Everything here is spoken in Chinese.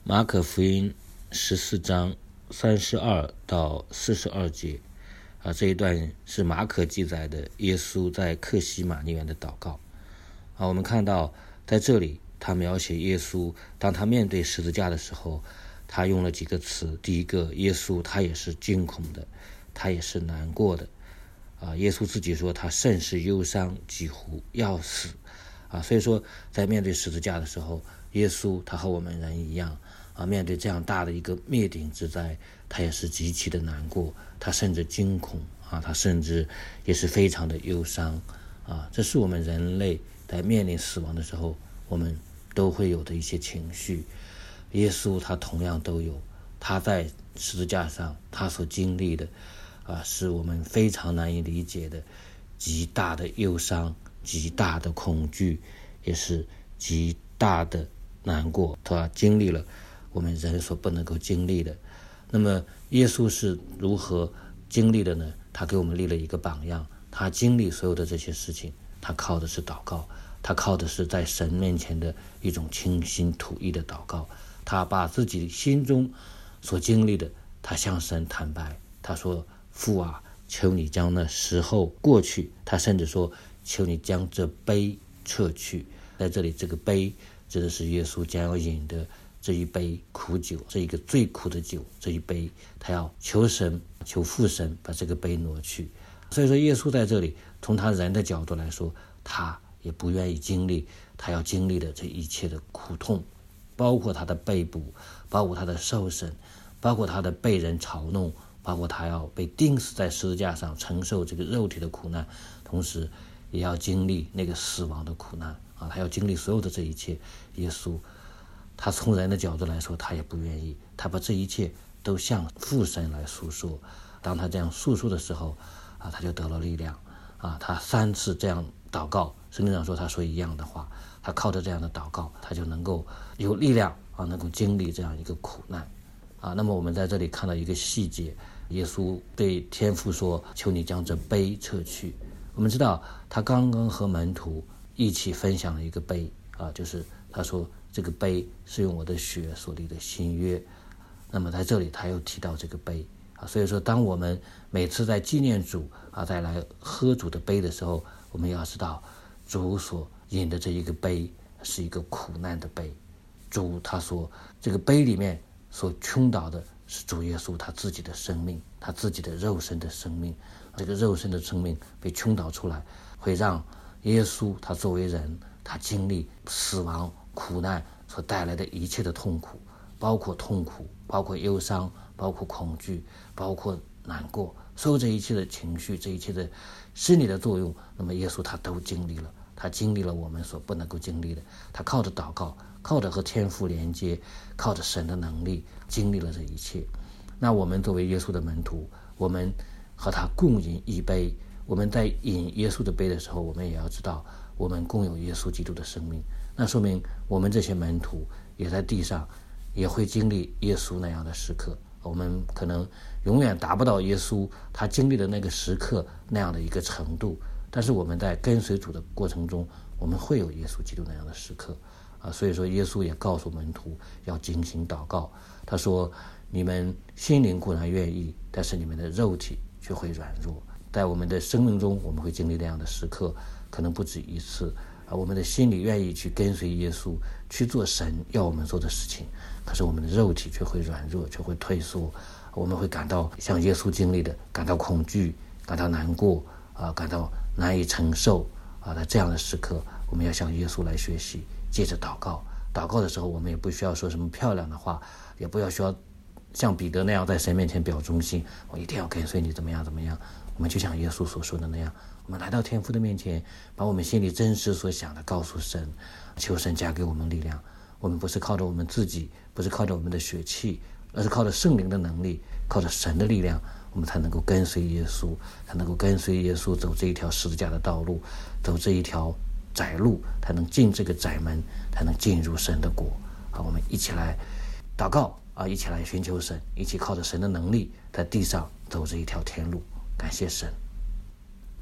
马可福音14章32到42节这一段是马可记载的耶稣在客西马尼园的祷告我们看到在这里他描写耶稣当他面对十字架的时候，他用了几个词。第一个，耶稣他也是惊恐的，他也是难过的耶稣自己说他甚是忧伤，几乎要死所以说在面对十字架的时候，耶稣他和我们人一样面对这样大的一个灭顶之灾，他也是极其的难过，他甚至惊恐他甚至也是非常的忧伤这是我们人类在面临死亡的时候我们都会有的一些情绪。耶稣他同样都有，他在十字架上他所经历的是我们非常难以理解的极大的忧伤，极大的恐惧，也是极大的难过。他经历了我们人所不能够经历的。那么耶稣是如何经历的呢？他给我们立了一个榜样，他经历所有的这些事情，他靠的是祷告，他靠的是在神面前的一种倾心吐意的祷告。他把自己心中所经历的他向神坦白，他说父啊，求你将那时候过去，他甚至说求你将这杯撤去。在这里这个杯指的是耶稣将要饮的这一杯苦酒，这一个最苦的酒，这一杯他要求神求父神把这个杯挪去。所以说耶稣在这里从他人的角度来说，他也不愿意经历他要经历的这一切的苦痛，包括他的被捕，包括他的受审，包括他的被人嘲弄，包括他要被钉死在十字架上承受这个肉体的苦难，同时也要经历那个死亡的苦难他要经历所有的这一切。耶稣他从人的角度来说他也不愿意，他把这一切都向父神来诉说。当他这样诉说的时候他就得了力量他3次这样祷告，圣经上说他说一样的话，他靠着这样的祷告他就能够有力量能够经历这样一个苦难那么我们在这里看到一个细节，耶稣对天父说求你将这杯撤去。我们知道他刚刚和门徒一起分享了一个杯就是他说这个杯是用我的血所立的新约。那么在这里他又提到这个杯所以说当我们每次在纪念主再来喝主的杯的时候，我们要知道主所饮的这一个杯是一个苦难的杯。主他说这个杯里面所倾倒的是主耶稣他自己的生命，他自己的肉身的生命。这个肉身的生命被倾倒出来，会让耶稣他作为人，他经历死亡苦难所带来的一切的痛苦，包括痛苦，包括忧伤，包括恐惧，包括难过，所有这一切的情绪，这一切的心理的作用，那么耶稣他都经历了。他经历了我们所不能够经历的，他靠着祷告，靠着和天父连接，靠着神的能力经历了这一切。那我们作为耶稣的门徒，我们和他共饮一杯，我们在饮耶稣的杯的时候，我们也要知道我们共有耶稣基督的生命。那说明我们这些门徒也在地上也会经历耶稣那样的时刻。我们可能永远达不到耶稣他经历的那个时刻那样的一个程度，但是我们在跟随主的过程中，我们会有耶稣基督那样的时刻所以说耶稣也告诉门徒要进行祷告。他说你们心灵固然愿意，但是你们的肉体却会软弱。在我们的生命中，我们会经历那样的时刻，可能不止一次我们的心里愿意去跟随耶稣，去做神要我们做的事情，可是我们的肉体却会软弱，却会退缩。我们会感到像耶稣经历的，感到恐惧，感到难过感到难以承受在这样的时刻，我们要向耶稣来学习，接着祷告。祷告的时候，我们也不需要说什么漂亮的话，也不要需要像彼得那样在神面前表忠心，我一定要跟随你怎么样怎么样。我们就像耶稣所说的那样，我们来到天父的面前，把我们心里真实所想的告诉神，求神加给我们力量。我们不是靠着我们自己，不是靠着我们的血气，而是靠着圣灵的能力，靠着神的力量，我们才能够跟随耶稣，才能够跟随耶稣走这一条十字架的道路，走这一条窄路，才能进这个窄门，才能进入神的国我们一起来祷告一起来寻求神，一起靠着神的能力在地上走这一条天路。感谢神。